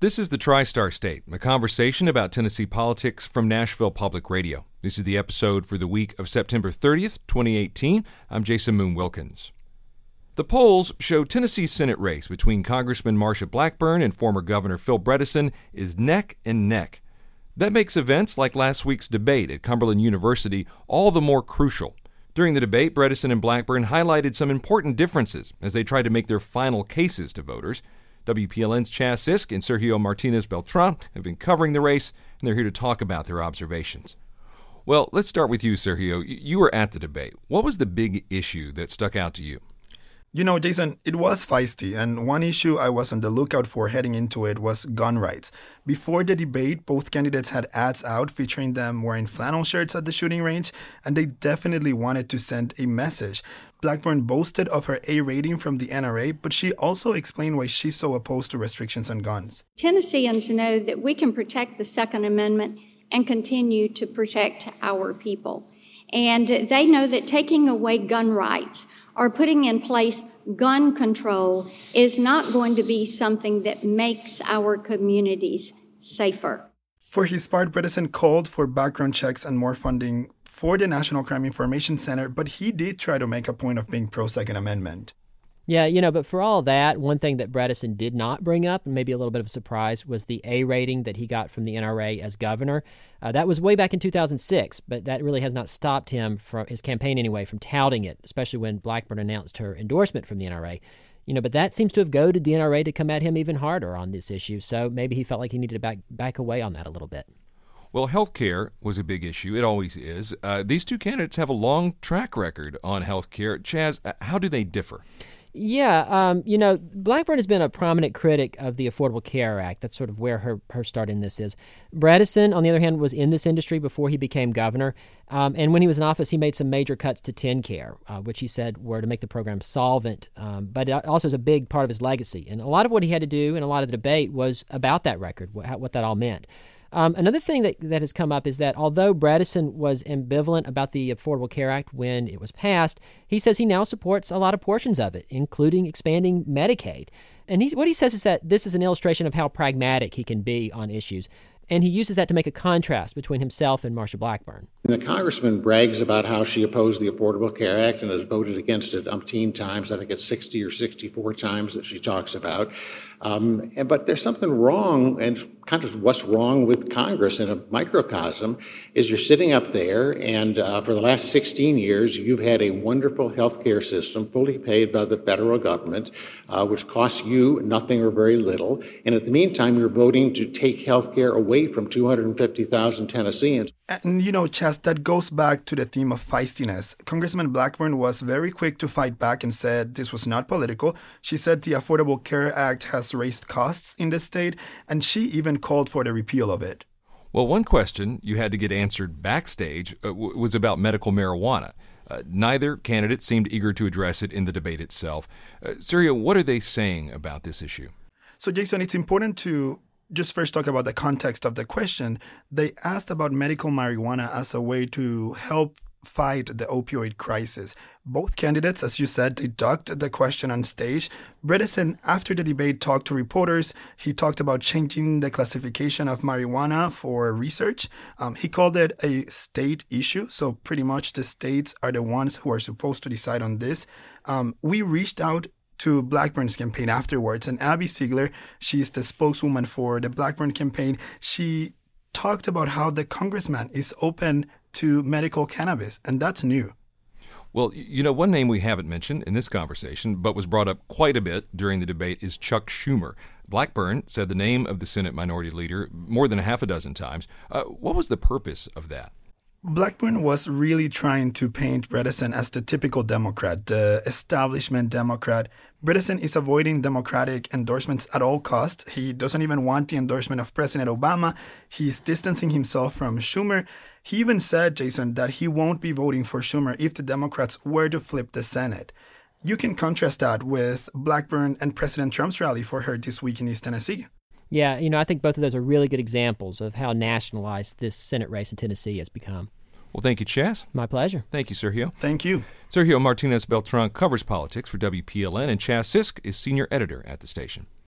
This is the TriStar State, a conversation about Tennessee politics from Nashville Public Radio. This is the episode for the week of September 30th, 2018. I'm Jason Moon Wilkins. The polls show Tennessee's Senate race between Congressman Marsha Blackburn and former Governor Phil Bredesen is neck and neck. That makes events like last week's debate at Cumberland University all the more crucial. During the debate, Bredesen and Blackburn highlighted some important differences as they tried to make their final cases to voters. WPLN's Chaz Sisk and Sergio Martinez Beltran have been covering the race, and they're here to talk about their observations. Well, let's start with you, Sergio. You were at the debate. What was the big issue that stuck out to you? You know, Jason, it was feisty, and one issue I was on the lookout for heading into it was gun rights. Before the debate, both candidates had ads out featuring them wearing flannel shirts at the shooting range, and they definitely wanted to send a message. Blackburn boasted of her A rating from the NRA, but she also explained why she's so opposed to restrictions on guns. Tennesseans know that we can protect the Second Amendment and continue to protect our people. And they know that taking away gun rights or putting in place gun control is not going to be something that makes our communities safer. For his part, Bredesen called for background checks and more funding for the National Crime Information Center, but he did try to make a point of being pro-Second Amendment. Yeah, but for all that, one thing that Bredesen did not bring up, and maybe a little bit of a surprise, was the A rating that he got from the NRA as governor. That was way back in 2006, but that really has not stopped him, from his campaign anyway, from touting it, especially when Blackburn announced her endorsement from the NRA. But that seems to have goaded the NRA to come at him even harder on this issue, so maybe he felt like he needed to back away on that a little bit. Well, health care was a big issue. It always is. These two candidates have a long track record on health care. Chaz, how do they differ? Yeah, Blackburn has been a prominent critic of the Affordable Care Act. That's sort of where her start in this is. Bredesen, on the other hand, was in this industry before he became governor. And when he was in office, he made some major cuts to TennCare, which he said were to make the program solvent. But it also is a big part of his legacy. And a lot of what he had to do and a lot of the debate was about that record, what that all meant. Another thing that has come up is that although Bredesen was ambivalent about the Affordable Care Act when it was passed, he says he now supports a lot of portions of it, including expanding Medicaid. And what he says is that this is an illustration of how pragmatic he can be on issues. And he uses that to make a contrast between himself and Marsha Blackburn. The congressman brags about how she opposed the Affordable Care Act and has voted against it umpteen times. I think it's 60 or 64 times that she talks about. But there's something wrong, and kind of what's wrong with Congress in a microcosm is you're sitting up there, and for the last 16 years, you've had a wonderful health care system fully paid by the federal government, which costs you nothing or very little. And at the meantime, you're voting to take health care away from 250,000 Tennesseans. And Chaz, that goes back to the theme of feistiness. Congressman Blackburn was very quick to fight back and said this was not political. She said the Affordable Care Act has raised costs in the state, and she even called for the repeal of it. Well, one question you had to get answered backstage was about medical marijuana. Neither candidate seemed eager to address it in the debate itself. Sergio, what are they saying about this issue? So, Jason, it's important to just first talk about the context of the question. They asked about medical marijuana as a way to help fight the opioid crisis. Both candidates, as you said, they ducked the question on stage. Bredesen, after the debate, talked to reporters. He talked about changing the classification of marijuana for research. He called it a state issue, so pretty much the states are the ones who are supposed to decide on this. We reached out to Blackburn's campaign afterwards, and Abby Ziegler, she's the spokeswoman for the Blackburn campaign. She talked about how the congressman is open to medical cannabis, and that's new. Well, one name we haven't mentioned in this conversation, but was brought up quite a bit during the debate, is Chuck Schumer. Blackburn said the name of the Senate Minority Leader more than a half a dozen times. What was the purpose of that? Blackburn was really trying to paint Bredesen as the typical Democrat, the establishment Democrat. Bredesen is avoiding Democratic endorsements at all costs. He doesn't even want the endorsement of President Obama. He's distancing himself from Schumer. He even said, Jason, that he won't be voting for Schumer if the Democrats were to flip the Senate. You can contrast that with Blackburn and President Trump's rally for her this week in East Tennessee. Yeah, I think both of those are really good examples of how nationalized this Senate race in Tennessee has become. Well, thank you, Chaz. My pleasure. Thank you, Sergio. Thank you. Sergio Martinez Beltran covers politics for WPLN, and Chaz Sisk is senior editor at the station.